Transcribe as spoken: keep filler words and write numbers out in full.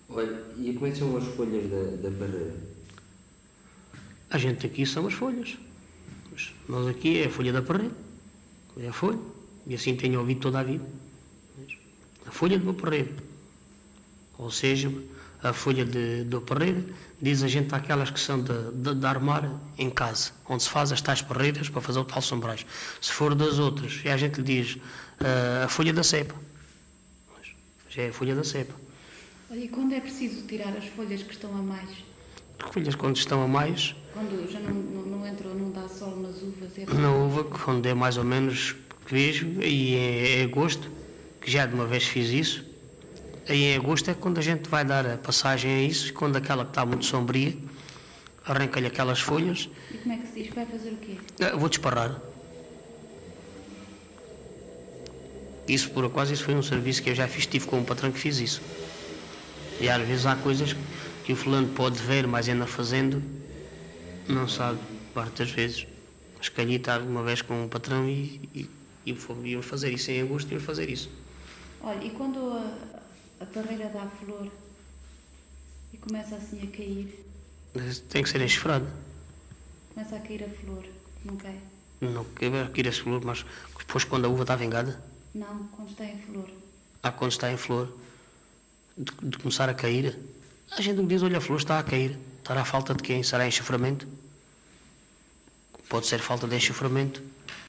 Olha, e como é que são as folhas da, da parreira? A gente aqui são as folhas. Mas nós aqui é a folha da parreira. É a folha. E assim tenho ouvido toda a vida. A folha do meu parreiro. Ou seja, a folha de, do parreiro diz a gente aquelas que são de, de, de armar em casa, onde se faz as tais parreiras para fazer o tal sombragem. Se for das outras, e a gente lhe diz uh, a folha da cepa. Já é a folha da cepa. Olha, e quando é preciso tirar as folhas que estão a mais? As folhas quando estão a mais... Quando já não, não, não entrou, não dá sol nas uvas? É na uva, quando é mais ou menos que vejo, aí é, é agosto, que já de uma vez fiz isso. Aí em agosto é quando a gente vai dar a passagem a isso, e quando aquela que está muito sombria, arranca-lhe aquelas folhas. E como é que se diz? Vai fazer o quê? Ah, vou disparar. Isso, por acaso, isso foi um serviço que eu já fiz, tive com um patrão que fiz isso. E às vezes há coisas que o fulano pode ver, mas ainda fazendo, não sabe, parte das vezes. Mas calhei estar uma vez com um patrão e, e, e íamos fazer isso em agosto, íamos fazer isso. Olha, e quando a, a parreira dá flor e começa assim a cair? Tem que ser enxofrado. Começa a cair a flor, não cai? Não quer cair a flor, mas depois quando a uva está vingada? Não, quando está em flor. Ah, quando está em flor, de, de começar a cair, a gente diz, olha, a flor está a cair. Estará a falta de quem? Será enxoframento? Pode ser falta de enxoframento.